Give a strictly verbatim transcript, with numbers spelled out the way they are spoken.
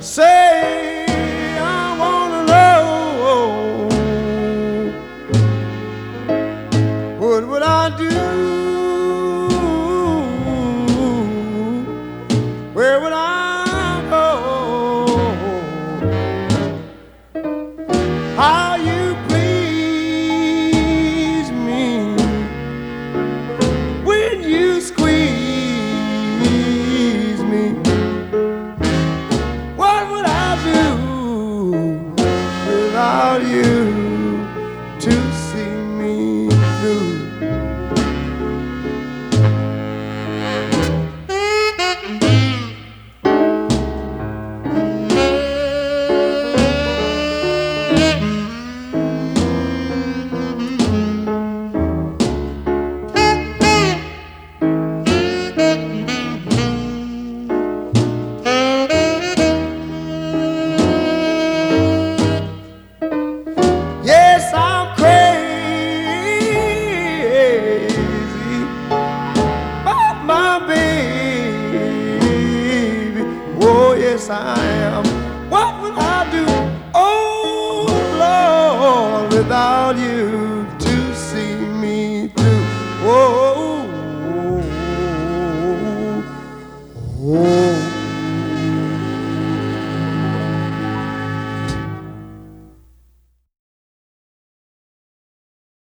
Say I wanna know what would I do? Where would I go? How you please me when you squeeze me. What would I do without you to see me through? Yes, I'm crazy about my baby. Oh, yes, I am. What will I do, oh Lord, without you to see me through? Oh, oh, oh.